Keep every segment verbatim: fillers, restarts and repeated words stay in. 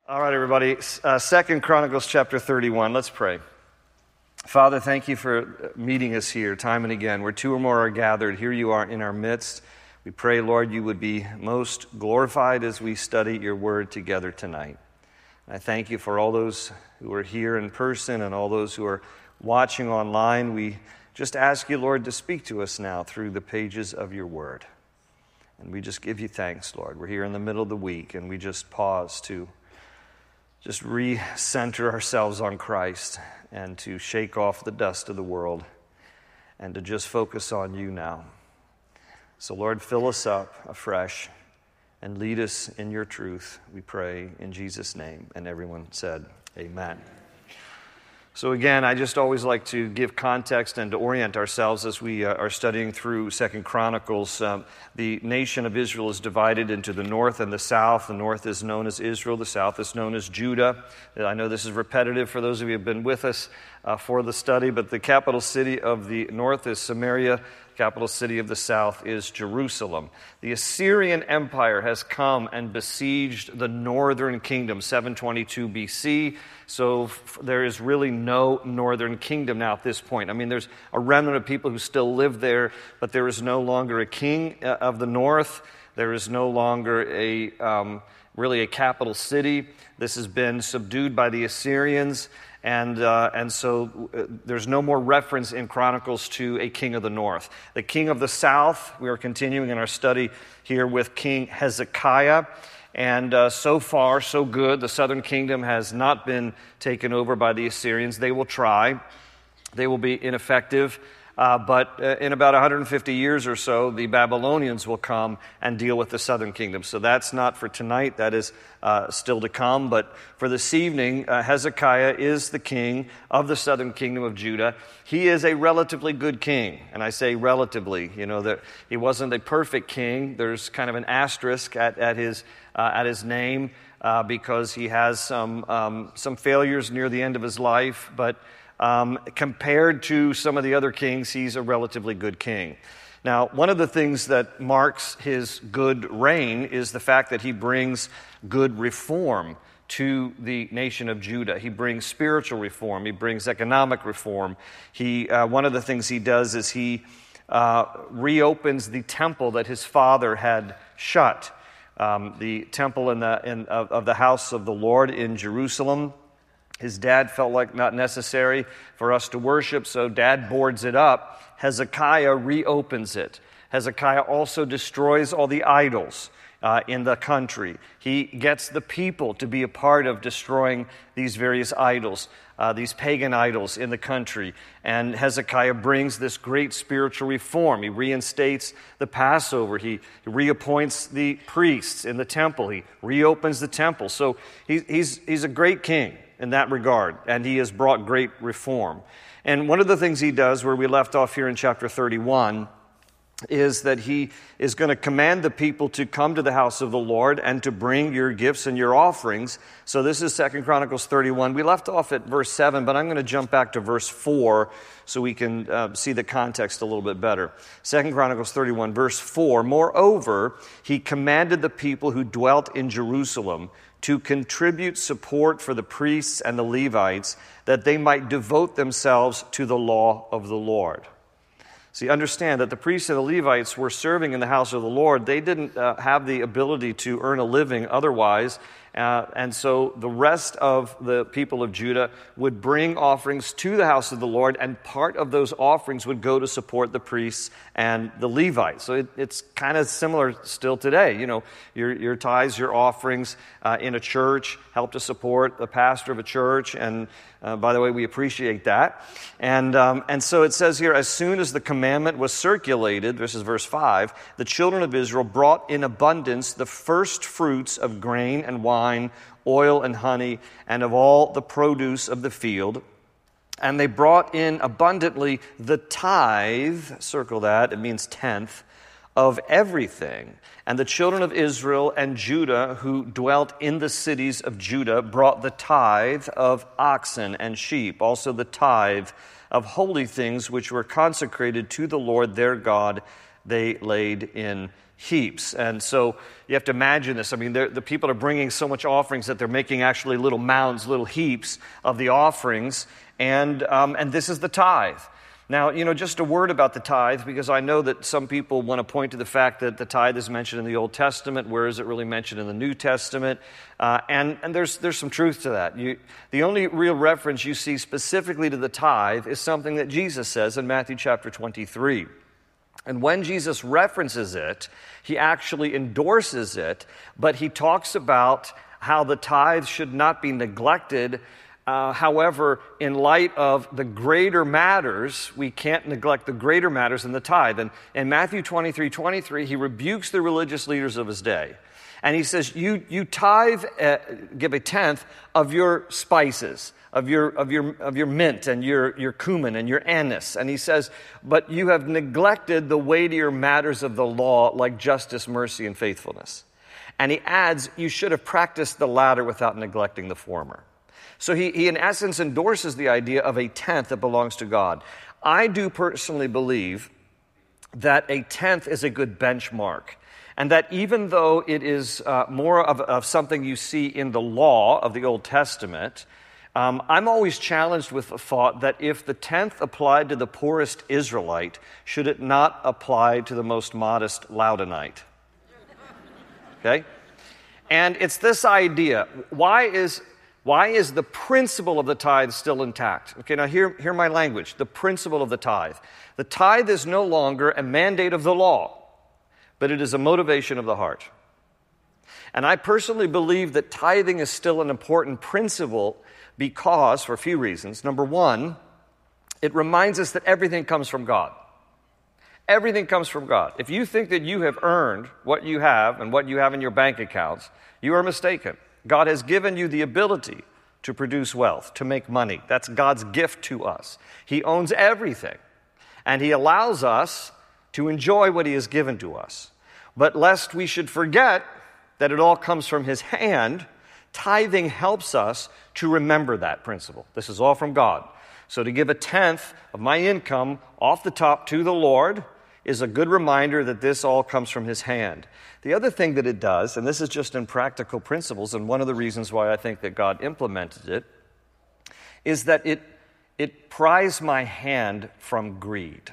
All right, everybody. Uh, Second Chronicles chapter thirty-one. Let's pray. Father, thank you for meeting us here time and again. Where two or more are gathered, here you are in our midst. We pray, Lord, you would be most glorified as we study your word together tonight. I thank you for all those who are here in person and all those who are watching online. We just ask you, Lord, to speak to us now through the pages of your word. And we just give you thanks, Lord. We're here in the middle of the week, and we just pause to just re-center ourselves on Christ and to shake off the dust of the world and to just focus on you now. So, Lord, fill us up afresh and lead us in your truth, we pray in Jesus' name. And everyone said, amen. So again, I just always like to give context and to orient ourselves as we uh, are studying through Second Chronicles. Um, the nation of Israel is divided into the north and the south. The north is known as Israel. The south is known as Judah. I know this is repetitive for those of you who have been with us uh, for the study, but the capital city of the north is Samaria. Capital city of the south is Jerusalem. The Assyrian Empire has come and besieged the northern kingdom, seven twenty-two B C. So f- there is really no northern kingdom now at this point. I mean, there's a remnant of people who still live there, but there is no longer a king uh, of the north. There is no longer a um, really a capital city. This has been subdued by the Assyrians. And uh, and so uh, there's no more reference in Chronicles to a king of the north. The king of the south, we are continuing in our study here with King Hezekiah. And uh, so far, so good. The southern kingdom has not been taken over by the Assyrians. They will try. They will be ineffective. Uh, but uh, in about one hundred fifty years or so, the Babylonians will come and deal with the southern kingdom. So that's not for tonight. That is uh, still to come. But for this evening, uh, Hezekiah is the king of the southern kingdom of Judah. He is a relatively good king. And I say relatively. You know, that he wasn't a perfect king. There's kind of an asterisk at, at, his, uh, at his name uh, because he has some, um, some failures near the end of his life. But Um, compared to some of the other kings, he's a relatively good king. Now, one of the things that marks his good reign is the fact that he brings good reform to the nation of Judah. He brings spiritual reform. He brings economic reform. He, uh, one of the things he does is he uh, reopens the temple that his father had shut. Um, the temple in the, in, of, of the house of the Lord in Jerusalem. His dad felt like not necessary for us to worship, so dad boards it up. Hezekiah reopens it. Hezekiah also destroys all the idols uh, in the country. He gets the people to be a part of destroying these various idols, uh, these pagan idols in the country. And Hezekiah brings this great spiritual reform. He reinstates the Passover. He reappoints the priests in the temple. He reopens the temple. So he, he's, he's a great king in that regard, and he has brought great reform. And one of the things he does, where we left off here in chapter thirty-one, is that he is going to command the people to come to the house of the Lord and to bring your gifts and your offerings. So this is Second Chronicles thirty-one. We left off at verse seven, but I'm going to jump back to verse four so we can uh, see the context a little bit better. Second Chronicles thirty-one, verse four, "Moreover, he commanded the people who dwelt in Jerusalem to contribute support for the priests and the Levites, that they might devote themselves to the law of the Lord." See, understand that the priests and the Levites were serving in the house of the Lord. They didn't uh, have the ability to earn a living otherwise. Uh, and so the rest of the people of Judah would bring offerings to the house of the Lord, and part of those offerings would go to support the priests and the Levites. So it, it's kind of similar still today. You know, your, your tithes, your offerings uh, in a church help to support the pastor of a church. And uh, by the way, we appreciate that. And, um, and so it says here, as soon as the commandment was circulated, this is verse five, the children of Israel brought in abundance the first fruits of grain and wine, oil and honey, and of all the produce of the field. And they brought in abundantly the tithe, circle that, it means tenth, of everything. And the children of Israel and Judah who dwelt in the cities of Judah brought the tithe of oxen and sheep, also the tithe of holy things which were consecrated to the Lord their God, they laid in heaps. And so you have to imagine this. I mean, the people are bringing so much offerings that they're making actually little mounds, little heaps of the offerings. And um, and this is the tithe. Now, you know, just a word about the tithe, because I know that some people want to point to the fact that the tithe is mentioned in the Old Testament. Where is it really mentioned in the New Testament? Uh, and and there's there's some truth to that. You, the only real reference you see specifically to the tithe is something that Jesus says in Matthew chapter twenty-three. And when Jesus references it, he actually endorses it, but he talks about how the tithe should not be neglected. Uh, however, in light of the greater matters, we can't neglect the greater matters in the tithe. And in Matthew twenty-three twenty-three, he rebukes the religious leaders of his day. And he says, you, you tithe, uh, give a tenth of your spices, of your, of your, of your mint and your, your cumin and your anise. And he says, but you have neglected the weightier matters of the law, like justice, mercy, and faithfulness. And he adds, you should have practiced the latter without neglecting the former. So he, he, in essence, endorses the idea of a tenth that belongs to God. I do personally believe that a tenth is a good benchmark, and that even though it is uh, more of, of something you see in the law of the Old Testament, um, I'm always challenged with the thought that if the tenth applied to the poorest Israelite, should it not apply to the most modest Loudonite? Okay? And it's this idea. Why is... Why is the principle of the tithe still intact? Okay, now hear, hear my language, the principle of the tithe. The tithe is no longer a mandate of the law, but it is a motivation of the heart. And I personally believe that tithing is still an important principle because, for a few reasons. Number one, it reminds us that everything comes from God. Everything comes from God. If you think that you have earned what you have and what you have in your bank accounts, you are mistaken. God has given you the ability to produce wealth, to make money. That's God's gift to us. He owns everything, and he allows us to enjoy what he has given to us. But lest we should forget that it all comes from his hand, tithing helps us to remember that principle. This is all from God. So to give a tenth of my income off the top to the Lord is a good reminder that this all comes from his hand. The other thing that it does, and this is just in practical principles, and one of the reasons why I think that God implemented it, is that it, it pries my hand from greed.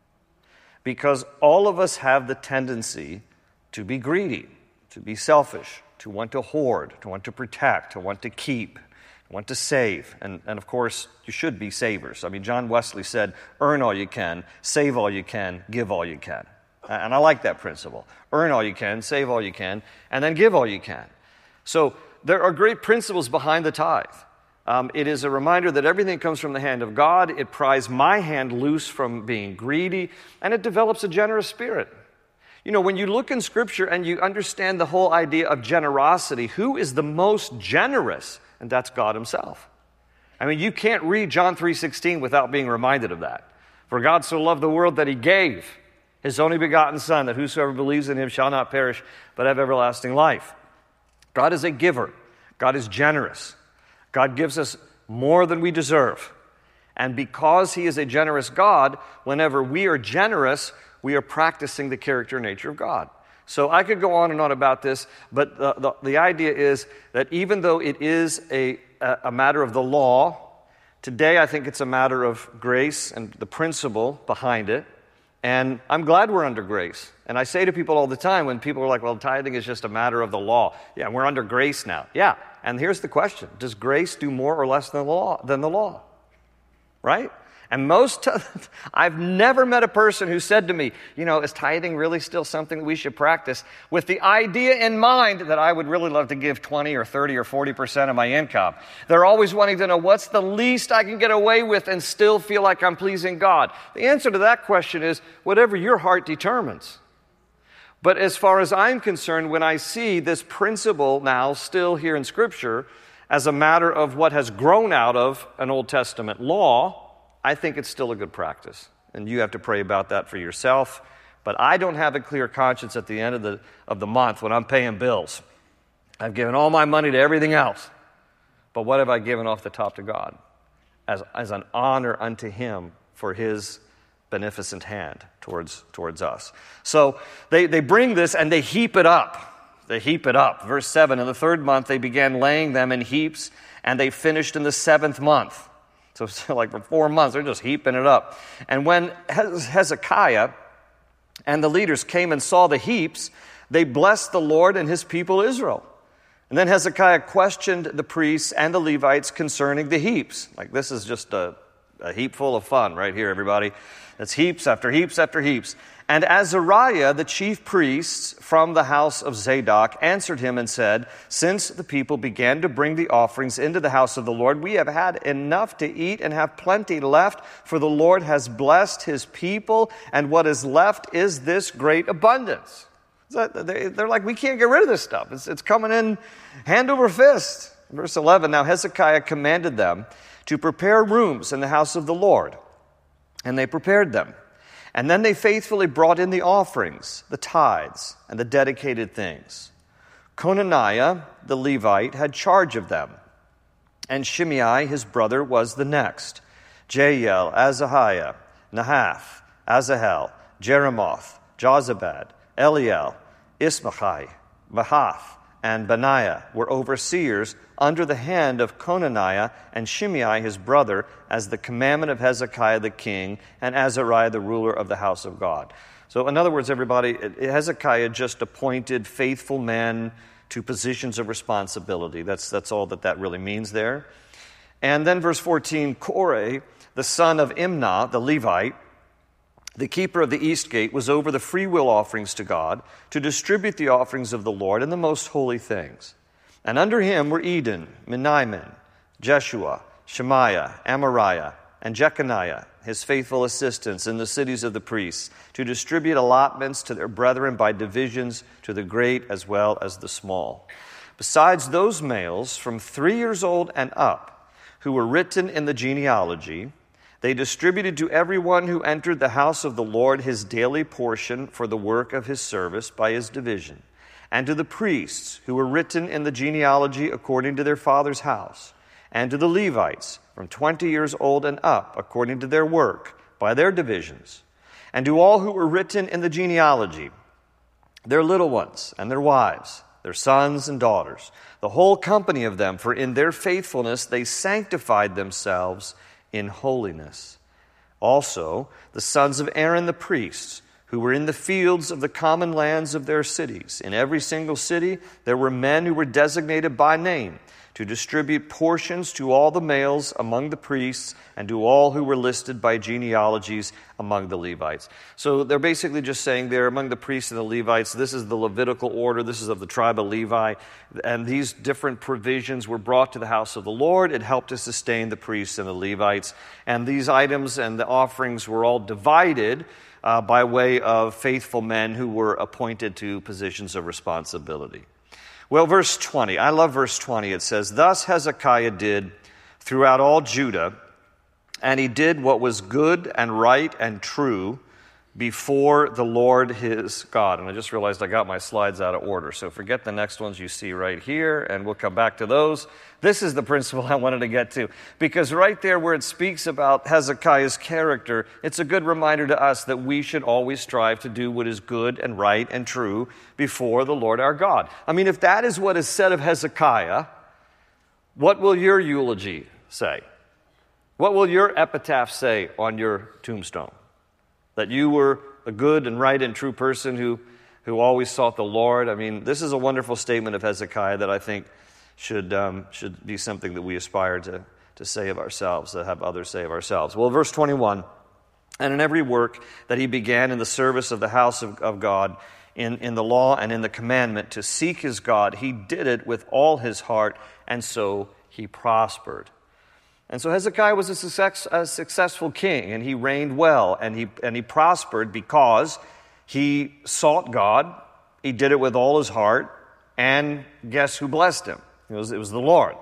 Because all of us have the tendency to be greedy, to be selfish, to want to hoard, to want to protect, to want to keep, to want to save. And, and of course, you should be savers. I mean, John Wesley said, earn all you can, save all you can, give all you can. And I like that principle. Earn all you can, save all you can, and then give all you can. So there are great principles behind the tithe. Um, it is a reminder that everything comes from the hand of God. It pries my hand loose from being greedy, and it develops a generous spirit. You know, when you look in Scripture and you understand the whole idea of generosity, who is the most generous? And that's God himself. I mean, you can't read John three sixteen without being reminded of that. For God so loved the world that he gave his only begotten Son, that whosoever believes in him shall not perish, but have everlasting life. God is a giver. God is generous. God gives us more than we deserve. And because he is a generous God, whenever we are generous, we are practicing the character and nature of God. So I could go on and on about this, but the, the, the idea is that even though it is a, a matter of the law, today I think it's a matter of grace and the principle behind it. And I'm glad we're under grace. And I say to people all the time when people are like, well, tithing is just a matter of the law. Yeah, we're under grace now. Yeah, and here's the question. Does grace do more or less than the law? Than the law? Right? And most, of, I've never met a person who said to me, you know, is tithing really still something that we should practice? With the idea in mind that I would really love to give twenty or thirty or forty percent of my income. They're always wanting to know what's the least I can get away with and still feel like I'm pleasing God. The answer to that question is whatever your heart determines. But as far as I'm concerned, when I see this principle now still here in Scripture as a matter of what has grown out of an Old Testament law, I think it's still a good practice, and you have to pray about that for yourself. But I don't have a clear conscience at the end of the of the month when I'm paying bills. I've given all my money to everything else, but what have I given off the top to God as, as an honor unto him for his beneficent hand towards, towards us. So they, they bring this and they heap it up. They heap it up. Verse seven, in the third month they began laying them in heaps, and they finished in the seventh month. So, so like for four months, they're just heaping it up. And when Hezekiah and the leaders came and saw the heaps, they blessed the Lord and his people Israel. And then Hezekiah questioned the priests and the Levites concerning the heaps. Like, this is just a, a heap full of fun right here, everybody. It's heaps after heaps after heaps. And Azariah, the chief priest from the house of Zadok, answered him and said, since the people began to bring the offerings into the house of the Lord, we have had enough to eat and have plenty left, for the Lord has blessed his people, and what is left is this great abundance. They're like, we can't get rid of this stuff. It's, it's coming in hand over fist. Verse eleven, now Hezekiah commanded them to prepare rooms in the house of the Lord, and they prepared them. And then they faithfully brought in the offerings, the tithes, and the dedicated things. Conaniah, the Levite, had charge of them, and Shimei, his brother, was the next. Jael, Azahiah, Nahath, Azahel, Jeremoth, Jozabad, Eliel, Ismachai, Mahath, and Benaiah were overseers under the hand of Conaniah and Shimei his brother, as the commandment of Hezekiah the king, and Azariah the ruler of the house of God. So in other words, everybody, Hezekiah just appointed faithful men to positions of responsibility. That's, that's all that that really means there. And then verse fourteen, Korah, the son of Imnah, the Levite, the keeper of the east gate, was over the freewill offerings to God, to distribute the offerings of the Lord and the most holy things. And under him were Eden, Miniamin, Jeshua, Shemaiah, Amariah, and Jeconiah, his faithful assistants in the cities of the priests, to distribute allotments to their brethren by divisions, to the great as well as the small. Besides those males from three years old and up, who were written in the genealogy, they distributed to everyone who entered the house of the Lord his daily portion for the work of his service by his division, and to the priests who were written in the genealogy according to their father's house, and to the Levites from twenty years old and up according to their work by their divisions, and to all who were written in the genealogy, their little ones and their wives, their sons and daughters, the whole company of them, for in their faithfulness they sanctified themselves in holiness. Also, the sons of Aaron the priests, who were in the fields of the common lands of their cities. In every single city there were men who were designated by name to distribute portions to all the males among the priests and to all who were listed by genealogies among the Levites. So they're basically just saying there among the priests and the Levites, this is the Levitical order, this is of the tribe of Levi, and these different provisions were brought to the house of the Lord. It helped to sustain the priests and the Levites, and these items and the offerings were all divided uh, by way of faithful men who were appointed to positions of responsibility. Well, verse twenty, I love verse twenty. It says, thus Hezekiah did throughout all Judah, and he did what was good and right and true before the Lord his God. And I just realized I got my slides out of order, so forget the next ones you see right here, and we'll come back to those. This is the principle I wanted to get to, because right there where it speaks about Hezekiah's character, it's a good reminder to us that we should always strive to do what is good and right and true before the Lord our God. I mean, if that is what is said of Hezekiah, what will your eulogy say? What will your epitaph say on your tombstone? That you were a good and right and true person who, who always sought the Lord. I mean, this is a wonderful statement of Hezekiah that I think should um, should be something that we aspire to, to say of ourselves, to have others say of ourselves. Well, verse twenty-one, and in every work that he began in the service of the house of, of God, in, in the law and in the commandment, to seek his God, he did it with all his heart, and so he prospered. And so Hezekiah was a, success, a successful king, and he reigned well, and he and he prospered because he sought God, he did it with all his heart, and guess who blessed him? It was, it was the Lord.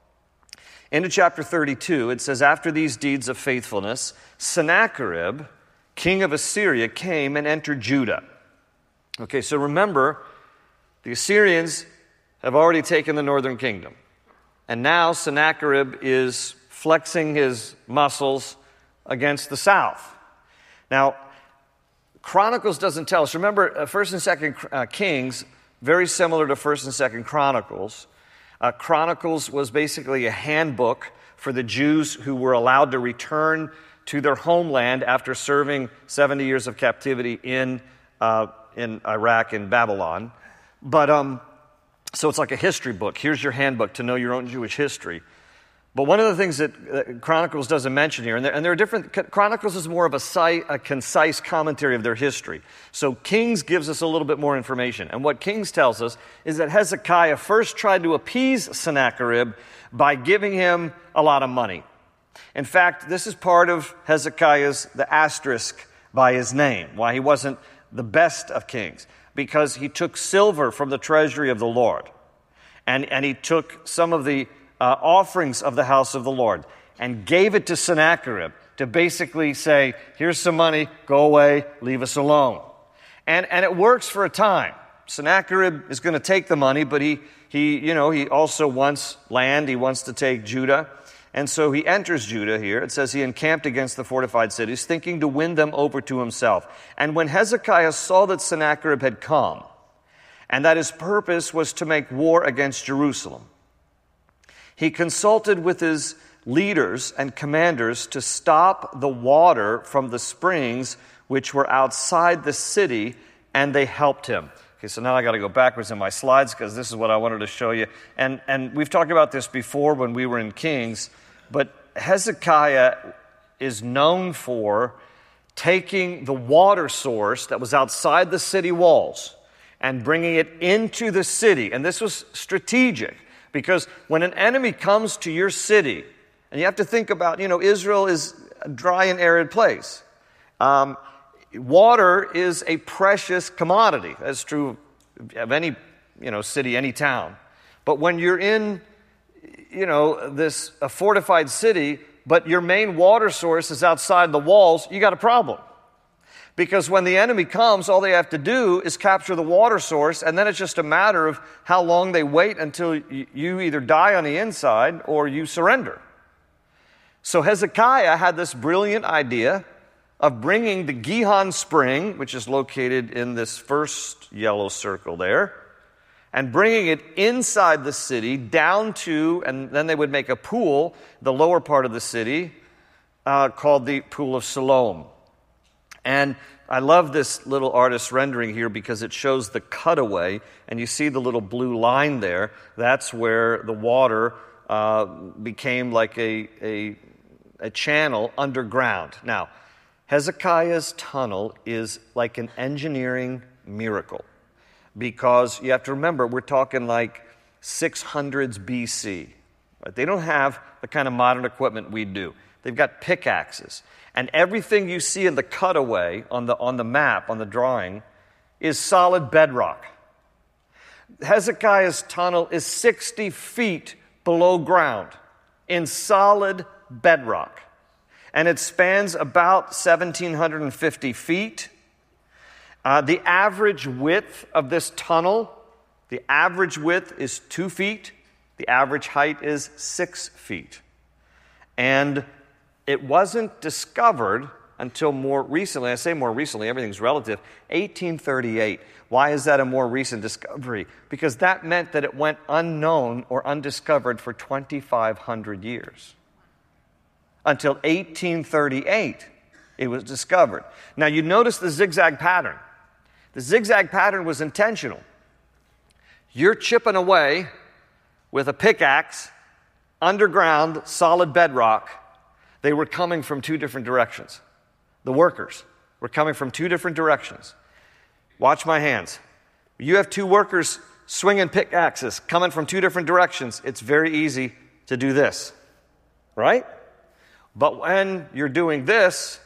Into chapter thirty-two, it says, after these deeds of faithfulness, Sennacherib, king of Assyria, came and entered Judah. Okay, so remember, the Assyrians have already taken the northern kingdom, and now Sennacherib is flexing his muscles against the south. Now, Chronicles doesn't tell us. Remember, uh, First and Second uh, Kings, very similar to First and Second Chronicles. Uh, Chronicles was basically a handbook for the Jews who were allowed to return to their homeland after serving seventy years of captivity in uh, in Iraq and Babylon. But um, so it's like a history book. Here's your handbook to know your own Jewish history. But one of the things that uh, Chronicles doesn't mention here, and there, and there are different, Chronicles is more of a, site, a concise commentary of their history. So Kings gives us a little bit more information. And what Kings tells us is that Hezekiah first tried to appease Sennacherib by giving him a lot of money. In fact, this is part of Hezekiah's, the asterisk by his name, why he wasn't the best of kings, because he took silver from the treasury of the Lord, and, and he took some of the uh, offerings of the house of the Lord and gave it to Sennacherib to basically say, here's some money, go away, leave us alone. And, and it works for a time. Sennacherib is going to take the money, but he, he, you know, he also wants land. He wants to take Judah. And so he enters Judah here. It says he encamped against the fortified cities, thinking to win them over to himself. And when Hezekiah saw that Sennacherib had come, and that his purpose was to make war against Jerusalem, he consulted with his leaders and commanders to stop the water from the springs which were outside the city, and they helped him. Okay, so now I got to go backwards in my slides because this is what I wanted to show you. And, and we've talked about this before when we were in Kings, but Hezekiah is known for taking the water source that was outside the city walls and bringing it into the city. And this was strategic because when an enemy comes to your city, and you have to think about, you know, Israel is a dry and arid place. Um, water is a precious commodity. That's true of any, you know, city, any town. But when you're in, you know, this a fortified city, but your main water source is outside the walls, you got a problem. Because when the enemy comes, all they have to do is capture the water source, and then it's just a matter of how long they wait until you either die on the inside or you surrender. So Hezekiah had this brilliant idea of bringing the Gihon Spring, which is located in this first yellow circle there, and bringing it inside the city down to, and then they would make a pool, the lower part of the city, uh, called the Pool of Siloam. And I love this little artist's rendering here because it shows the cutaway, and you see the little blue line there. That's where the water uh, became like a, a, a channel underground. Now, Hezekiah's tunnel is like an engineering miracle because you have to remember, we're talking like six hundreds B C. Right? They don't have the kind of modern equipment we do. They've got pickaxes. And everything you see in the cutaway on the, on the map, on the drawing, is solid bedrock. Hezekiah's tunnel is sixty feet below ground in solid bedrock. And it spans about one thousand seven hundred fifty feet. Uh, the average width of this tunnel, the average width is two feet. The average height is six feet. And it wasn't discovered until more recently. I say more recently, everything's relative. eighteen thirty-eight. Why is that a more recent discovery? Because that meant that it went unknown or undiscovered for twenty-five hundred years. Until eighteen thirty-eight, it was discovered. Now, you notice the zigzag pattern. The zigzag pattern was intentional. You're chipping away with a pickaxe, underground, solid bedrock. They were coming from two different directions. The workers were coming from two different directions. Watch my hands. You have two workers swinging pickaxes coming from two different directions. It's very easy to do this, right? But when you're doing this,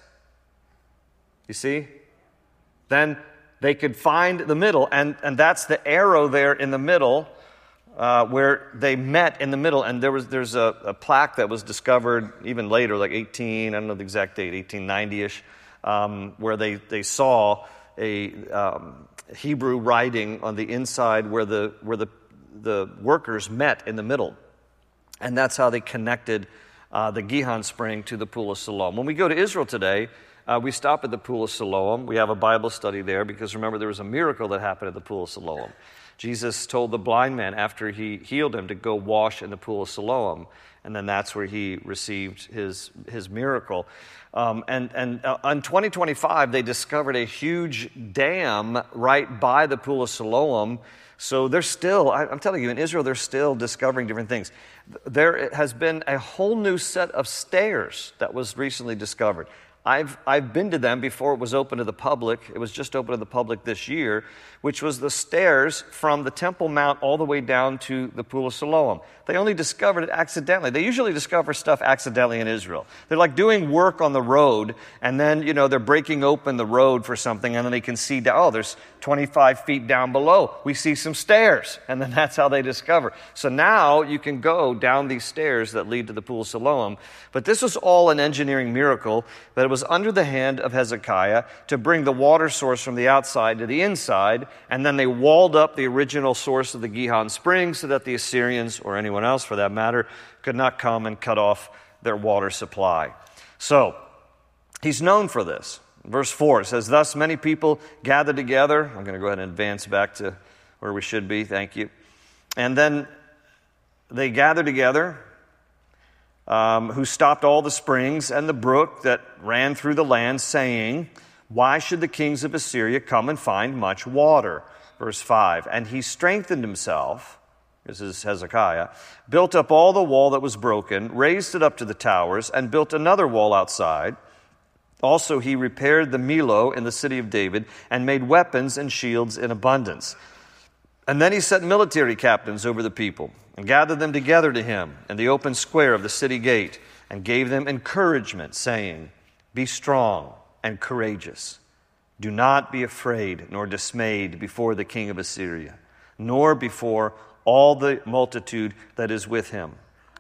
you see, then they could find the middle, and, and that's the arrow there in the middle uh, where they met in the middle. And there was there's a, a plaque that was discovered even later, like eighteen, I don't know the exact date, eighteen ninety-ish, um, where they, they saw a um, Hebrew writing on the inside where the where the the workers met in the middle. And that's how they connected Uh, the Gihon Spring to the Pool of Siloam. When we go to Israel today, uh, we stop at the Pool of Siloam. We have a Bible study there because remember there was a miracle that happened at the Pool of Siloam. Jesus told the blind man after he healed him to go wash in the Pool of Siloam, and then that's where he received his his miracle. Um, and and uh, in twenty twenty-five, they discovered a huge dam right by the Pool of Siloam. So they're still, I, I'm telling you, in Israel, they're still discovering different things. There has been a whole new set of stairs that was recently discovered. I've I've been to them before it was open to the public. It was just open to the public this year, which was the stairs from the Temple Mount all the way down to the Pool of Siloam. They only discovered it accidentally. They usually discover stuff accidentally in Israel. They're like doing work on the road, and then, you know, they're breaking open the road for something, and then they can see, down, oh, there's twenty-five feet down below. We see some stairs, and then that's how they discover. So now you can go down these stairs that lead to the Pool of Siloam. But this was all an engineering miracle, that it was under the hand of Hezekiah to bring the water source from the outside to the inside, and then they walled up the original source of the Gihon Springs so that the Assyrians, or anyone else for that matter, could not come and cut off their water supply. So, he's known for this. Verse four says, thus many people gathered together. I'm going to go ahead and advance back to where we should be. Thank you. And then they gathered together, um, who stopped all the springs and the brook that ran through the land, saying, why should the kings of Assyria come and find much water? Verse five, and he strengthened himself, this is Hezekiah, built up all the wall that was broken, raised it up to the towers, and built another wall outside. Also he repaired the Millo in the city of David, and made weapons and shields in abundance. And then he set military captains over the people, and gathered them together to him in the open square of the city gate, and gave them encouragement, saying, be strong and courageous. Do not be afraid nor dismayed before the king of Assyria, nor before all the multitude that is with him.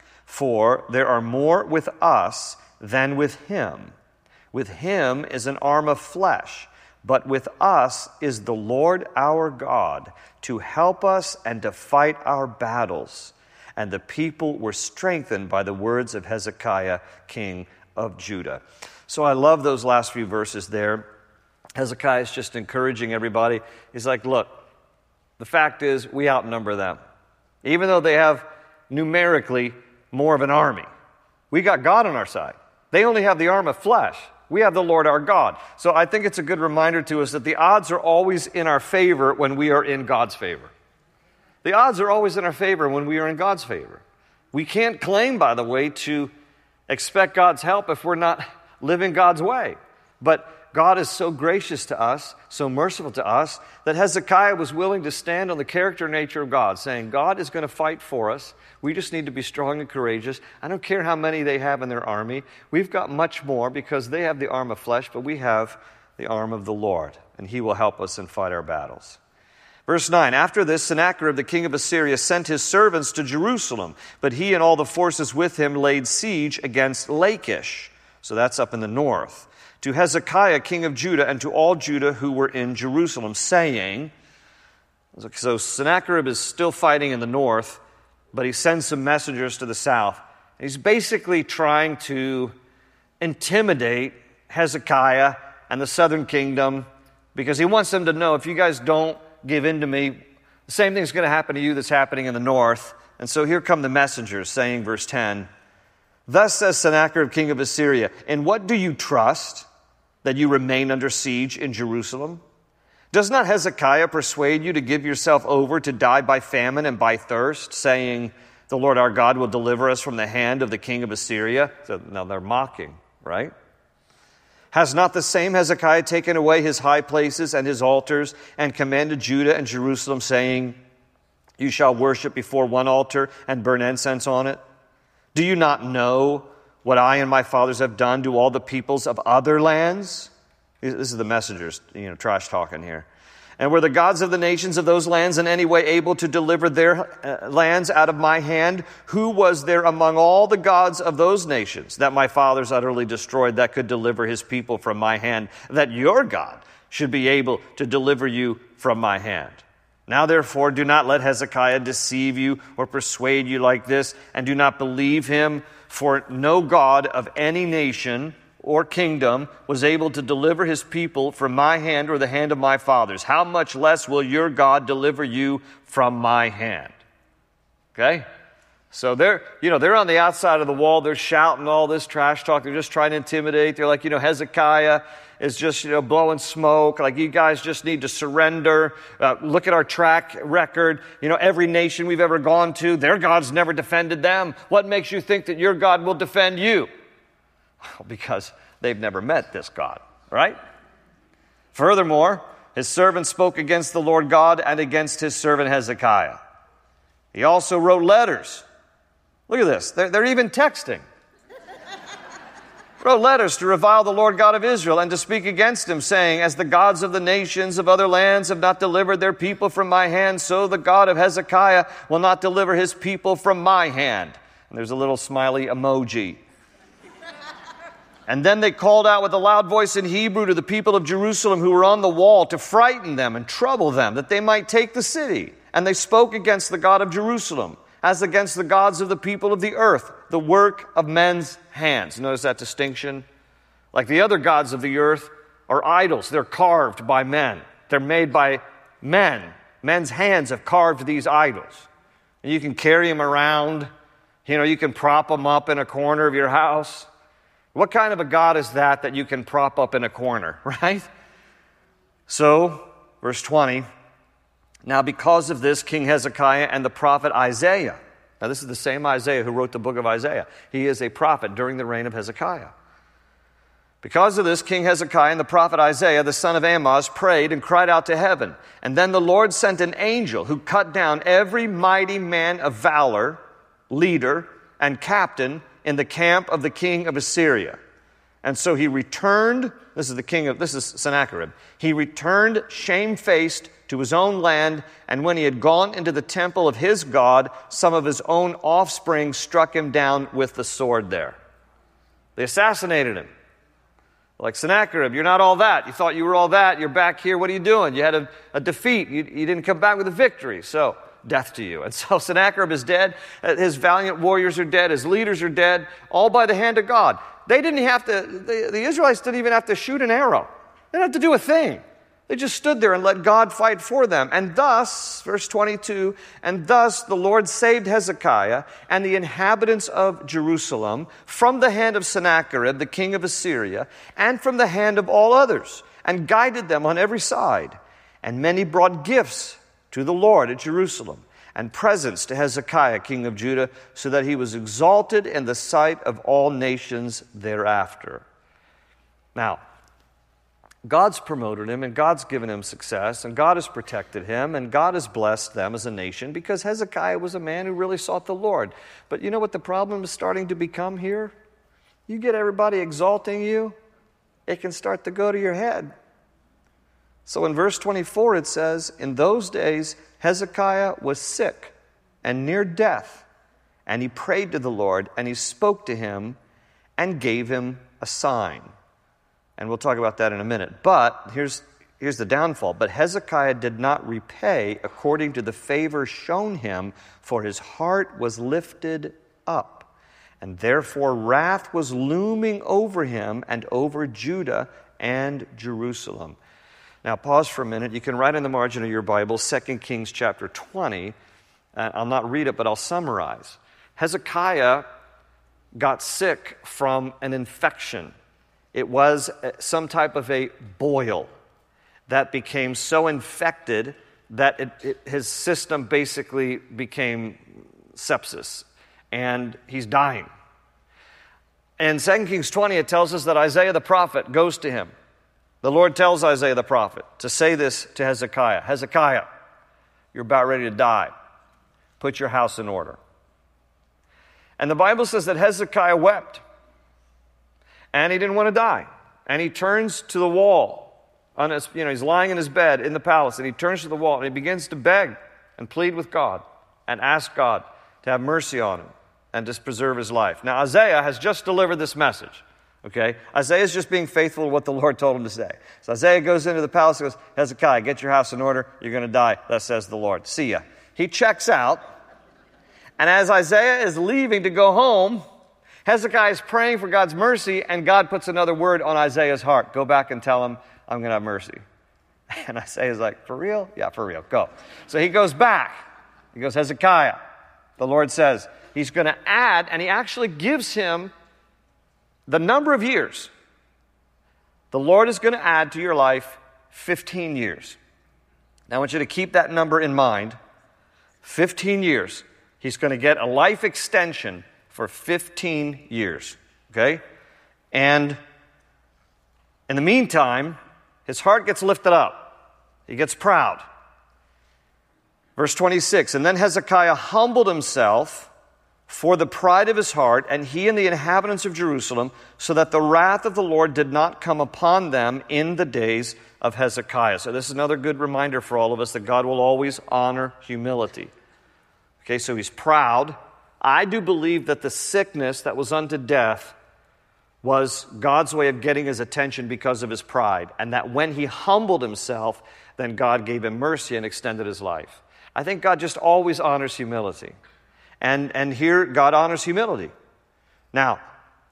For there are more with us than with him. With him is an arm of flesh, but with us is the Lord our God to help us and to fight our battles. And the people were strengthened by the words of Hezekiah, king of Judah. So I love those last few verses there. Hezekiah is just encouraging everybody. He's like, look, the fact is we outnumber them. Even though they have numerically more of an army, we got God on our side. They only have the arm of flesh. We have the Lord our God. So I think it's a good reminder to us that the odds are always in our favor when we are in God's favor. The odds are always in our favor when we are in God's favor. We can't claim, by the way, to expect God's help if we're not living God's way. But God is so gracious to us, so merciful to us, that Hezekiah was willing to stand on the character and nature of God, saying, God is going to fight for us. We just need to be strong and courageous. I don't care how many they have in their army. We've got much more because they have the arm of flesh, but we have the arm of the Lord, and he will help us and fight our battles. Verse nine, after this, Sennacherib, the king of Assyria, sent his servants to Jerusalem, but he and all the forces with him laid siege against Lachish. So that's up in the north. To Hezekiah, king of Judah, and to all Judah who were in Jerusalem, saying, so Sennacherib is still fighting in the north, but he sends some messengers to the south. He's basically trying to intimidate Hezekiah and the southern kingdom because he wants them to know, if you guys don't give in to me, the same thing's going to happen to you that's happening in the north. And so here come the messengers saying, verse ten, thus says Sennacherib, king of Assyria, in what do you trust that you remain under siege in Jerusalem? Does not Hezekiah persuade you to give yourself over to die by famine and by thirst, saying, the Lord our God will deliver us from the hand of the king of Assyria? So now they're mocking, right? Has not the same Hezekiah taken away his high places and his altars and commanded Judah and Jerusalem, saying, you shall worship before one altar and burn incense on it? Do you not know what I and my fathers have done to all the peoples of other lands? This is the messengers, you know, trash talking here. And were the gods of the nations of those lands in any way able to deliver their uh, lands out of my hand? Who was there among all the gods of those nations that my fathers utterly destroyed that could deliver his people from my hand, that your God should be able to deliver you from my hand? Now therefore do not let Hezekiah deceive you or persuade you like this, and do not believe him, for no God of any nation or kingdom was able to deliver his people from my hand or the hand of my fathers, how much less will your God deliver you from my hand? Okay? So they're, you know, they're on the outside of the wall. They're shouting all this trash talk. They're just trying to intimidate. They're like, you know, Hezekiah is just, you know, blowing smoke. Like, you guys just need to surrender. Uh, look at our track record. You know, every nation we've ever gone to, their God's never defended them. What makes you think that your God will defend you? Well, because they've never met this God, right? Furthermore, his servant spoke against the Lord God and against his servant Hezekiah. He also wrote letters. Look at this. They're, they're even texting. Wrote letters to revile the Lord God of Israel and to speak against him, saying, as the gods of the nations of other lands have not delivered their people from my hand, so the God of Hezekiah will not deliver his people from my hand. And there's a little smiley emoji. And then they called out with a loud voice in Hebrew to the people of Jerusalem who were on the wall to frighten them and trouble them, that they might take the city. And they spoke against the God of Jerusalem, as against the gods of the people of the earth, the work of men's hands. Notice that distinction? Like the other gods of the earth are idols. They're carved by men. They're made by men. Men's hands have carved these idols. And you can carry them around. You know, you can prop them up in a corner of your house. What kind of a God is that that you can prop up in a corner, right? So, verse twenty, now because of this, King Hezekiah and the prophet Isaiah, now this is the same Isaiah who wrote the book of Isaiah. He is a prophet during the reign of Hezekiah. Because of this, King Hezekiah and the prophet Isaiah, the son of Amoz, prayed and cried out to heaven. And then the Lord sent an angel who cut down every mighty man of valor, leader, and captain in the camp of the king of Assyria. And so he returned, this is the king of, this is Sennacherib, he returned shamefaced to his own land, and when he had gone into the temple of his God, some of his own offspring struck him down with the sword there. They assassinated him. Like, Sennacherib, you're not all that. You thought you were all that. You're back here. What are you doing? You had a, a defeat. You, you didn't come back with a victory. So, death to you. And so Sennacherib is dead. His valiant warriors are dead. His leaders are dead. All by the hand of God. They didn't have to, the, the Israelites didn't even have to shoot an arrow. They didn't have to do a thing. They just stood there and let God fight for them. And thus, verse twenty-two, and thus the Lord saved Hezekiah and the inhabitants of Jerusalem from the hand of Sennacherib, the king of Assyria, and from the hand of all others, and guided them on every side. And many brought gifts to the Lord at Jerusalem, and presents to Hezekiah, king of Judah, so that he was exalted in the sight of all nations thereafter. Now, God's promoted him, and God's given him success, and God has protected him, and God has blessed them as a nation, because Hezekiah was a man who really sought the Lord. But you know what the problem is starting to become here? You get everybody exalting you, it can start to go to your head. So in verse twenty-four it says, in those days Hezekiah was sick and near death, and he prayed to the Lord, and he spoke to him and gave him a sign. And we'll talk about that in a minute. But here's, here's the downfall. But Hezekiah did not repay according to the favor shown him, for his heart was lifted up. And therefore wrath was looming over him and over Judah and Jerusalem. Now pause for a minute. You can write in the margin of your Bible, Second Kings chapter twenty. Uh, I'll not read it, but I'll summarize. Hezekiah got sick from an infection. It was some type of a boil that became so infected that it, it, his system basically became sepsis, and he's dying. In Second Kings twenty, it tells us that Isaiah the prophet goes to him. The Lord tells Isaiah the prophet to say this to Hezekiah. Hezekiah, you're about ready to die. Put your house in order. And the Bible says that Hezekiah wept. And he didn't want to die. And he turns to the wall. On his, you know, he's lying in his bed in the palace, and he turns to the wall, and he begins to beg and plead with God and ask God to have mercy on him and to preserve his life. Now, Isaiah has just delivered this message. Okay? Isaiah is just being faithful to what the Lord told him to say. So Isaiah goes into the palace and goes, Hezekiah, get your house in order. You're going to die. Thus says the Lord. See ya. He checks out. And as Isaiah is leaving to go home, Hezekiah is praying for God's mercy, and God puts another word on Isaiah's heart. Go back and tell him, I'm going to have mercy. And Isaiah's like, for real? Yeah, for real. Go. So he goes back. He goes, Hezekiah, the Lord says, he's going to add, and he actually gives him the number of years. The Lord is going to add to your life fifteen years. Now, I want you to keep that number in mind. fifteen years. He's going to get a life extension for fifteen years. Okay? And in the meantime, his heart gets lifted up. He gets proud. Verse twenty-six, and then Hezekiah humbled himself for the pride of his heart, and he and the inhabitants of Jerusalem, so that the wrath of the Lord did not come upon them in the days of Hezekiah. So this is another good reminder for all of us that God will always honor humility. Okay, so he's proud. I do believe that the sickness that was unto death was God's way of getting his attention because of his pride, and that when he humbled himself, then God gave him mercy and extended his life. I think God just always honors humility. And, and here, God honors humility. Now,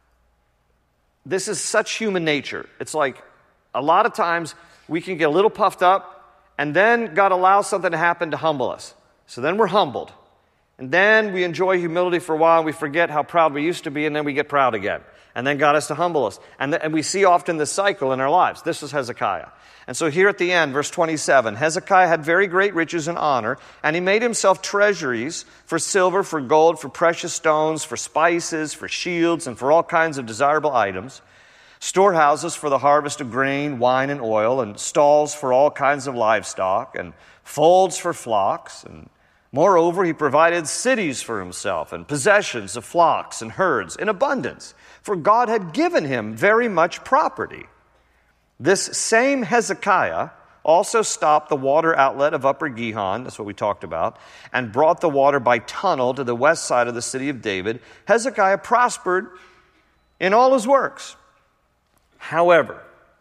this is such human nature. It's like a lot of times we can get a little puffed up, and then God allows something to happen to humble us. So then we're humbled. And then we enjoy humility for a while, and we forget how proud we used to be, and then we get proud again. And then God has to humble us. And, th- and we see often this cycle in our lives. This is Hezekiah. And so here at the end, verse twenty-seven, Hezekiah had very great riches and honor, and he made himself treasuries for silver, for gold, for precious stones, for spices, for shields, and for all kinds of desirable items, storehouses for the harvest of grain, wine, and oil, and stalls for all kinds of livestock, and folds for flocks. And moreover, he provided cities for himself, and possessions of flocks and herds in abundance, for God had given him very much property. This same Hezekiah also stopped the water outlet of Upper Gihon, that's what we talked about, and brought the water by tunnel to the west side of the city of David. Hezekiah prospered in all his works. However,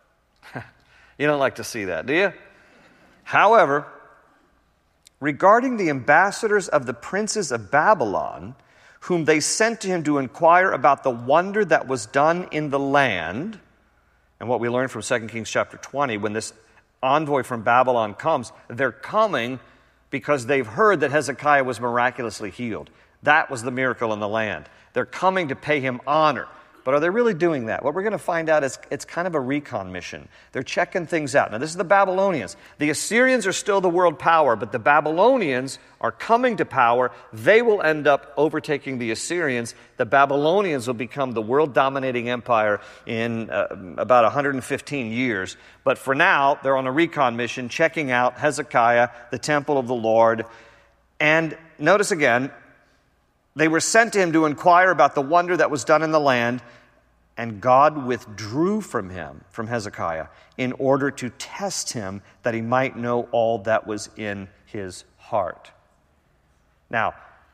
you don't like to see that, do you? However, regarding the ambassadors of the princes of Babylon, whom they sent to him to inquire about the wonder that was done in the land, and what we learned from Second Kings chapter twenty, when this envoy from Babylon comes, they're coming because they've heard that Hezekiah was miraculously healed. That was the miracle in the land. They're coming to pay him honor. But are they really doing that? What we're going to find out is it's kind of a recon mission. They're checking things out. Now, this is the Babylonians. The Assyrians are still the world power, but the Babylonians are coming to power. They will end up overtaking the Assyrians. The Babylonians will become the world-dominating empire in uh, about one hundred fifteen years. But for now, they're on a recon mission, checking out Hezekiah, the temple of the Lord. And notice again, they were sent to him to inquire about the wonder that was done in the land, and God withdrew from him, from Hezekiah, in order to test him that he might know all that was in his heart. Now,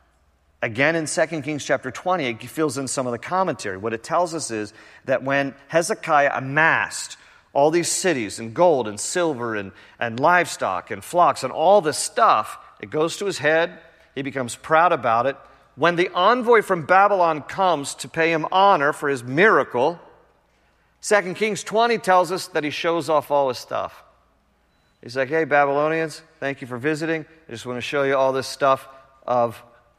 again in Second Kings chapter twenty, it fills in some of the commentary. What it tells us is that when Hezekiah amassed all these cities and gold and silver and, and livestock and flocks and all this stuff, it goes to his head. He becomes proud about it. When the envoy from Babylon comes to pay him honor for his miracle, Second Kings twenty tells us that he shows off all his stuff. He's like, hey, Babylonians, thank you for visiting. I just want to show you all this stuff of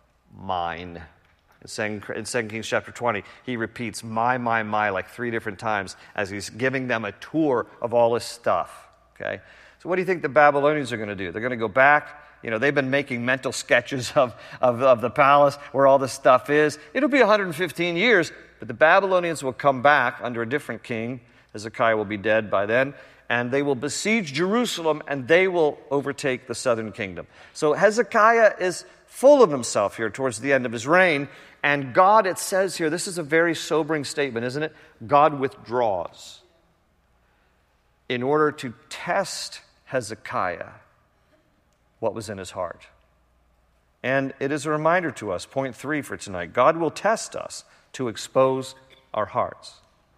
mine. In Second Kings chapter twenty, he repeats my, my, my like three different times as he's giving them a tour of all his stuff. Okay? So what do you think the Babylonians are going to do? They're going to go back. You know, they've been making mental sketches of, of, of the palace where all this stuff is. It'll be one hundred fifteen years, but the Babylonians will come back under a different king. Hezekiah will be dead by then. And they will besiege Jerusalem, and they will overtake the southern kingdom. So Hezekiah is full of himself here towards the end of his reign. And God, it says here, this is a very sobering statement, isn't it? God withdraws in order to test Hezekiah what was in his heart. And it is a reminder to us, point three for tonight, God will test us to expose our hearts.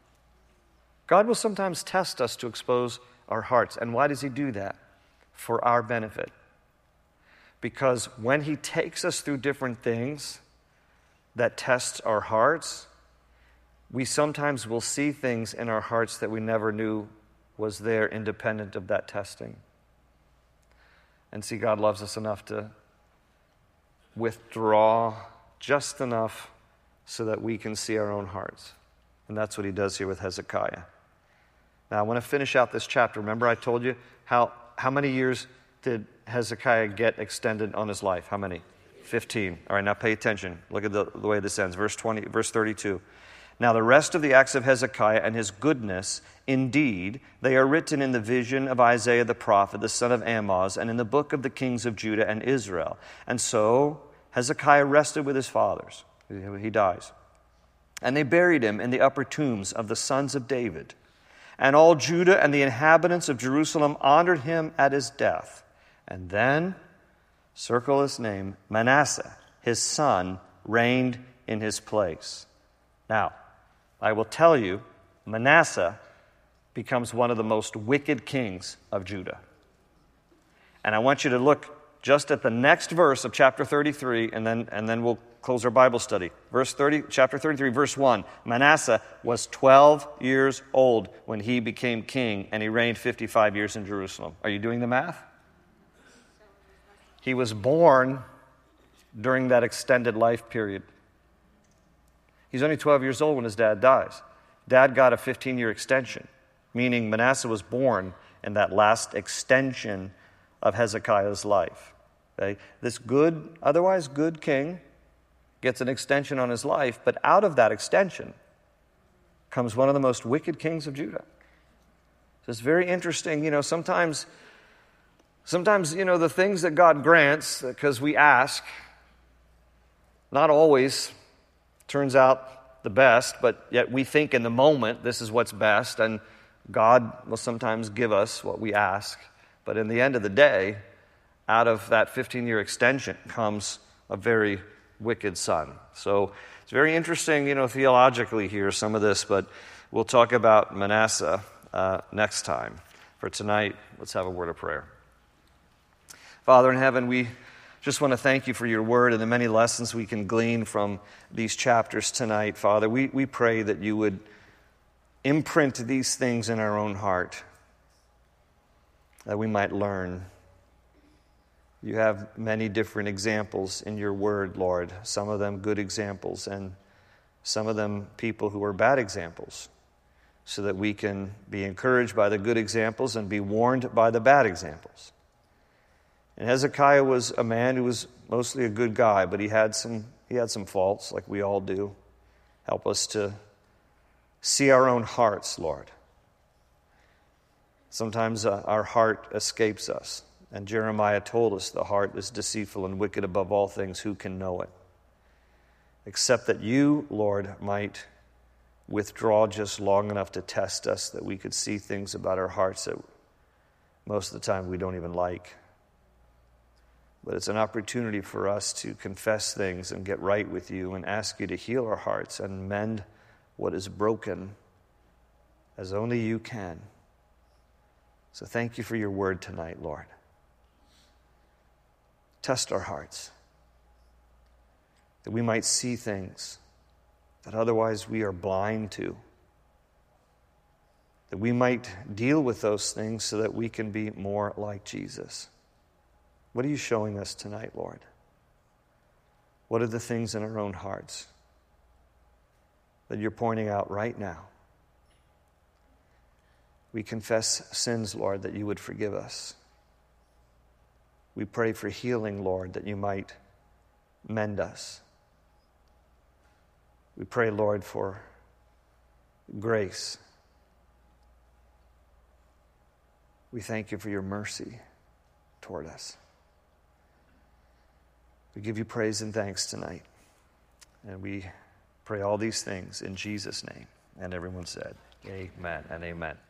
God will sometimes test us to expose our hearts. And why does he do that? For our benefit. Because when he takes us through different things that test our hearts, we sometimes will see things in our hearts that we never knew was there independent of that testing. And see, God loves us enough to withdraw just enough so that we can see our own hearts. And that's what he does here with Hezekiah. Now, I want to finish out this chapter. Remember I told you how, how many years did Hezekiah get extended on his life? How many? fifteen. All right, now pay attention. Look at the, the way this ends. Verse twenty, verse thirty-two. Now the rest of the acts of Hezekiah and his goodness, indeed, they are written in the vision of Isaiah the prophet, the son of Amoz, and in the book of the kings of Judah and Israel. And so Hezekiah rested with his fathers. He dies. And they buried him in the upper tombs of the sons of David. And all Judah and the inhabitants of Jerusalem honored him at his death. And then, circle his name, Manasseh, his son, reigned in his place. Now, I will tell you, Manasseh becomes one of the most wicked kings of Judah. And I want you to look just at the next verse of chapter thirty-three, and then, and then we'll close our Bible study. Verse thirty, chapter thirty-three, verse one. Manasseh was twelve years old when he became king, and he reigned fifty-five years in Jerusalem. Are you doing the math? He was born during that extended life period. He's only twelve years old when his dad dies. Dad got a fifteen-year extension, meaning Manasseh was born in that last extension of Hezekiah's life. Okay? This good, otherwise good king gets an extension on his life, but out of that extension comes one of the most wicked kings of Judah. So it's very interesting. You know, sometimes, sometimes, you know, the things that God grants, because we ask, not always turns out the best, but yet we think in the moment this is what's best, and God will sometimes give us what we ask. But in the end of the day, out of that fifteen-year extension comes a very wicked son. So it's very interesting, you know, theologically here, some of this, but we'll talk about Manasseh uh, next time. For tonight, let's have a word of prayer. Father in heaven, we just want to thank you for your word and the many lessons we can glean from these chapters tonight. Father, we, we pray that you would imprint these things in our own heart, that we might learn. You have many different examples in your word, Lord, some of them good examples, and some of them people who are bad examples, so that we can be encouraged by the good examples and be warned by the bad examples. And Hezekiah was a man who was mostly a good guy, but he had some he had some faults, like we all do. Help us to see our own hearts, Lord. Sometimes uh, our heart escapes us. And Jeremiah told us the heart is deceitful and wicked above all things. Who can know it? Except that you, Lord, might withdraw just long enough to test us, that we could see things about our hearts that most of the time we don't even like. But it's an opportunity for us to confess things and get right with you and ask you to heal our hearts and mend what is broken as only you can. So thank you for your word tonight, Lord. Test our hearts, that we might see things that otherwise we are blind to, that we might deal with those things so that we can be more like Jesus. What are you showing us tonight, Lord? What are the things in our own hearts that you're pointing out right now? We confess sins, Lord, that you would forgive us. We pray for healing, Lord, that you might mend us. We pray, Lord, for grace. We thank you for your mercy toward us. We give you praise and thanks tonight. And we pray all these things in Jesus' name. And everyone said, amen and amen.